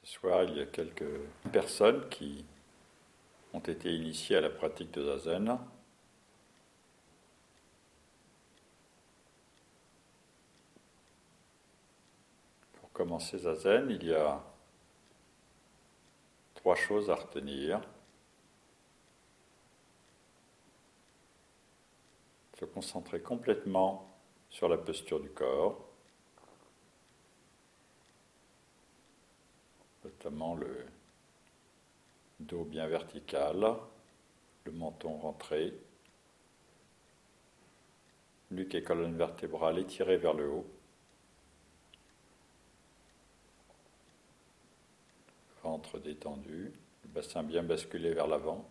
Ce soir, il y a quelques personnes qui ont été initiées à la pratique de Zazen. Pour commencer Zazen, il y a 3 choses à retenir. Se concentrer complètement sur la posture du corps, notamment le dos bien vertical, le menton rentré, nuque et colonne vertébrale étirées vers le haut, ventre détendu, le bassin bien basculé vers l'avant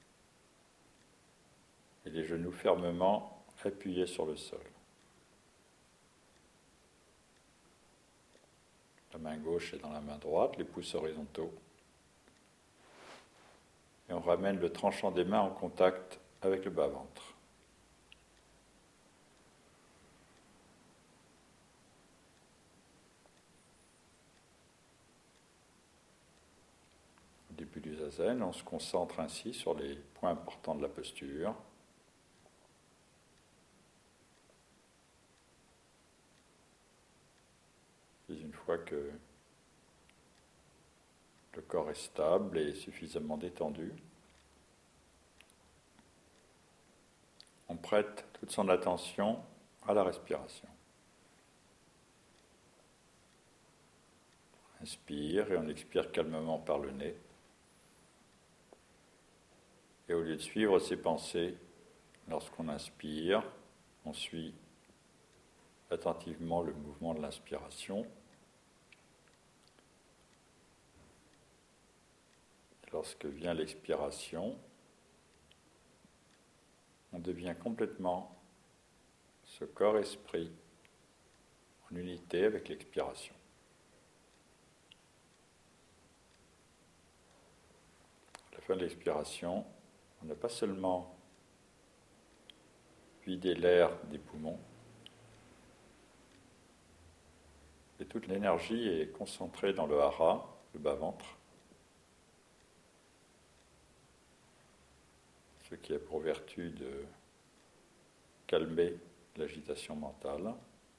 et les genoux fermement appuyés sur le sol. La main gauche est dans la main droite, les pouces horizontaux. Et on ramène le tranchant des mains en contact avec le bas-ventre. Au début du Zazen, on se concentre ainsi sur les points importants de la posture. Puis une fois que le corps est stable et suffisamment détendu, on prête toute son attention à la respiration. On inspire et on expire calmement par le nez. Et au lieu de suivre ses pensées, lorsqu'on inspire, on suit attentivement le mouvement de l'inspiration. Lorsque vient l'expiration, on devient complètement ce corps-esprit en unité avec l'expiration. À la fin de l'expiration, on n'a pas seulement vidé l'air des poumons, et toute l'énergie est concentrée dans le hara, le bas-ventre, ce qui a pour vertu de calmer l'agitation mentale.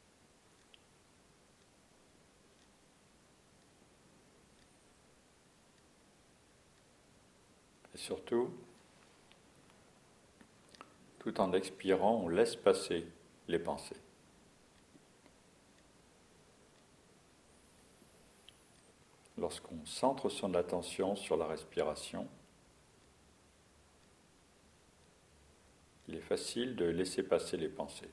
Et surtout, tout en expirant, on laisse passer les pensées. Lorsqu'on centre son attention sur la respiration, il est facile de laisser passer les pensées.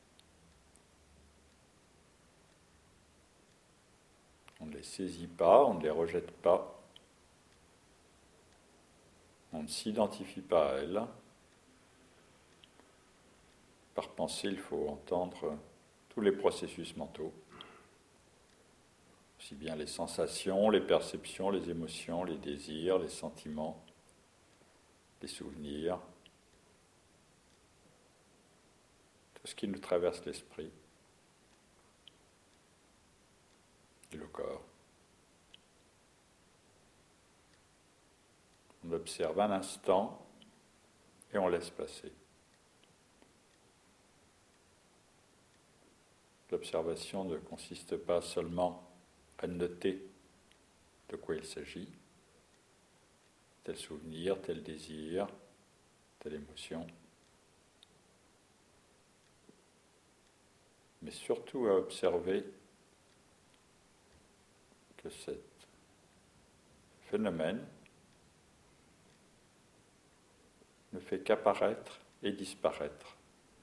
On ne les saisit pas, on ne les rejette pas, on ne s'identifie pas à elles. Par pensée, il faut entendre tous les processus mentaux, aussi bien les sensations, les perceptions, les émotions, les désirs, les sentiments, les souvenirs, tout ce qui nous traverse l'esprit et le corps. On observe un instant et on laisse passer. L'observation ne consiste pas seulement à noter de quoi il s'agit, tel souvenir, tel désir, telle émotion, mais surtout à observer que ce phénomène ne fait qu'apparaître et disparaître,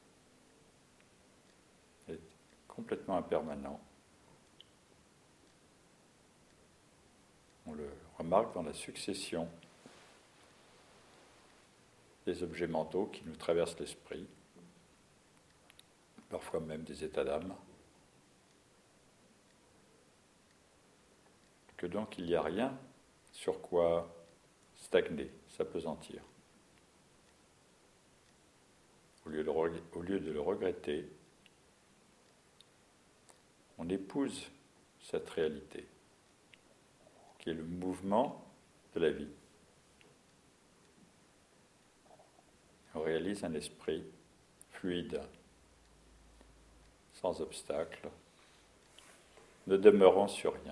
est complètement impermanent. On le remarque dans la succession des objets mentaux qui nous traversent l'esprit, parfois même des états d'âme, que donc il n'y a rien sur quoi stagner, s'appesantir. Au lieu de le regretter, on épouse cette réalité. qui est le mouvement de la vie. On réalise un esprit fluide, sans obstacle, ne demeurant sur rien.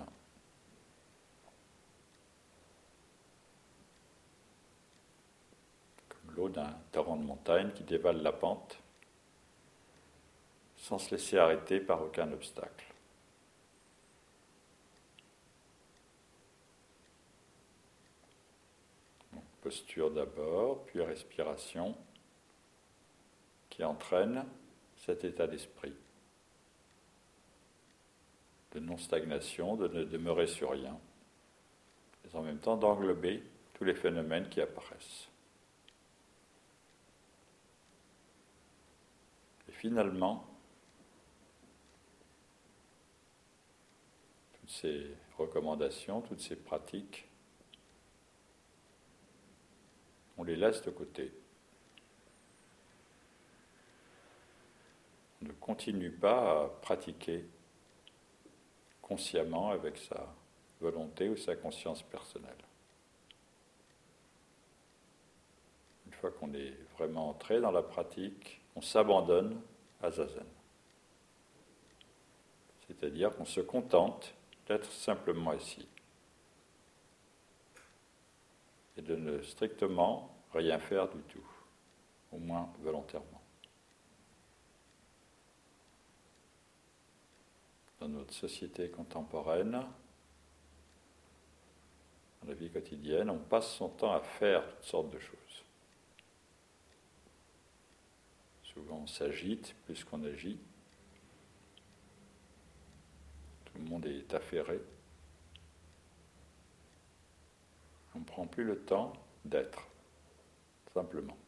Comme l'eau d'un torrent de montagne qui dévale la pente, sans se laisser arrêter par aucun obstacle. Donc, posture d'abord, puis respiration, qui entraîne cet état d'esprit, de non-stagnation, de ne demeurer sur rien, et en même temps d'englober tous les phénomènes qui apparaissent. Et finalement, toutes ces recommandations, toutes ces pratiques, on les laisse de côté. On ne continue pas à pratiquer consciemment avec sa volonté ou sa conscience personnelle. Une fois qu'on est vraiment entré dans la pratique, on s'abandonne à Zazen. C'est-à-dire qu'on se contente d'être simplement assis et de ne strictement rien faire du tout, au moins volontairement. Dans notre société contemporaine, dans la vie quotidienne, on passe son temps à faire toutes sortes de choses. Souvent on s'agite plus qu'on agit. Tout le monde est affairé. On ne prend plus le temps d'être, simplement.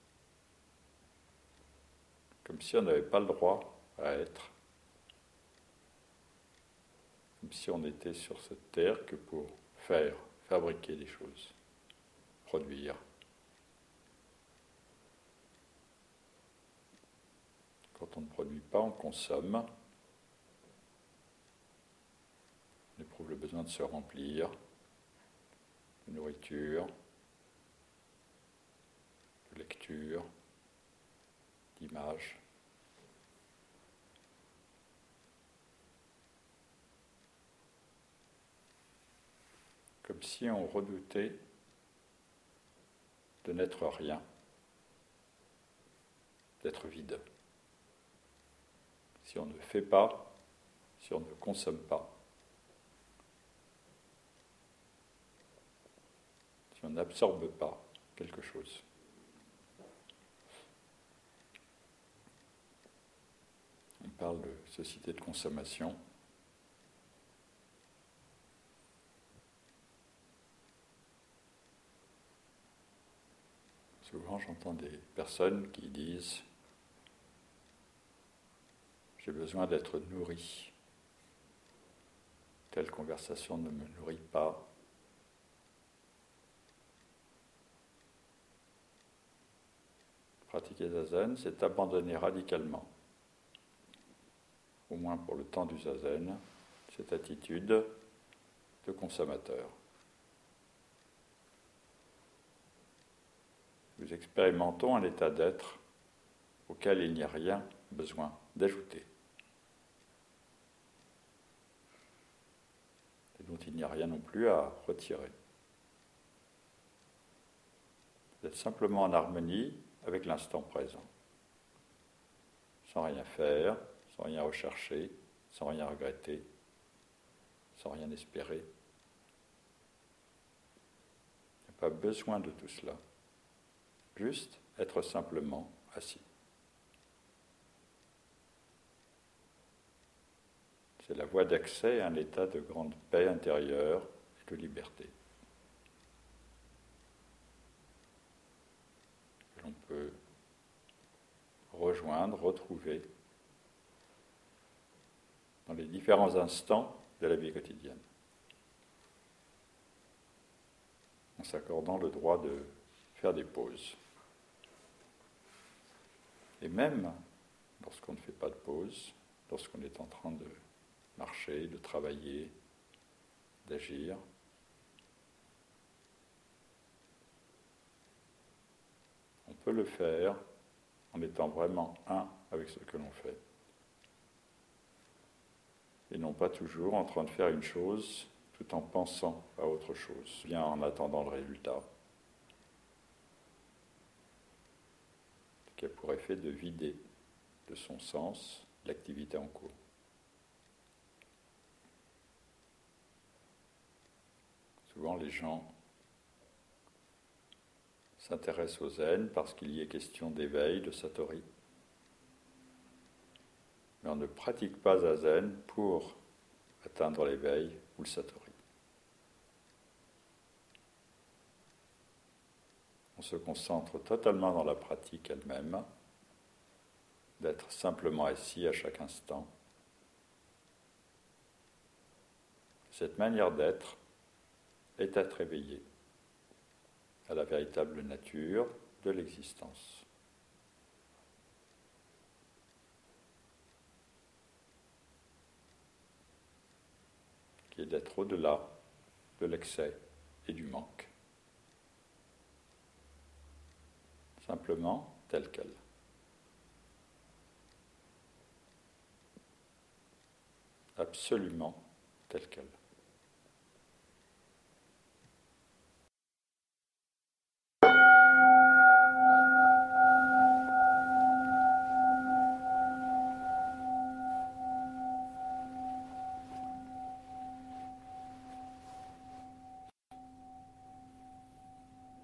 Comme si on n'avait pas le droit à être. Comme si on était sur cette terre que pour faire, fabriquer des choses, produire. Quand on ne produit pas, on consomme. On éprouve le besoin de se remplir de nourriture, de lecture, d'images. Comme si on redoutait de n'être rien, d'être vide. Si on ne fait pas, si on ne consomme pas, si on n'absorbe pas quelque chose. On parle de société de consommation. Souvent, j'entends des personnes qui disent « J'ai besoin d'être nourri. Telle conversation ne me nourrit pas. » Pratiquer Zazen, c'est abandonner radicalement, au moins pour le temps du Zazen, cette attitude de consommateur. Nous expérimentons un état d'être auquel il n'y a rien besoin d'ajouter, et dont il n'y a rien non plus à retirer. D'être simplement en harmonie avec l'instant présent, sans rien faire, sans rien rechercher, sans rien regretter, sans rien espérer. Il n'y a pas besoin de tout cela. Juste être simplement assis. C'est la voie d'accès à un état de grande paix intérieure et de liberté. Que l'on peut rejoindre, retrouver dans les différents instants de la vie quotidienne, en s'accordant le droit de faire des pauses. Et même lorsqu'on ne fait pas de pause, lorsqu'on est en train de marcher, de travailler, d'agir, peut le faire en étant vraiment un avec ce que l'on fait. Et non pas toujours en train de faire une chose tout en pensant à autre chose, bien en attendant le résultat, ce qui a pour effet de vider de son sens l'activité en cours. Souvent les gens s'intéressent au zen parce qu'il y est question d'éveil, de satori. Mais on ne pratique pas à zen pour atteindre l'éveil ou le satori. On se concentre totalement dans la pratique elle-même, d'être simplement assis à chaque instant. Cette manière d'être est être éveillé à la véritable nature de l'existence. Qui est d'être au-delà de l'excès et du manque. Simplement telle qu'elle. Absolument telle qu'elle.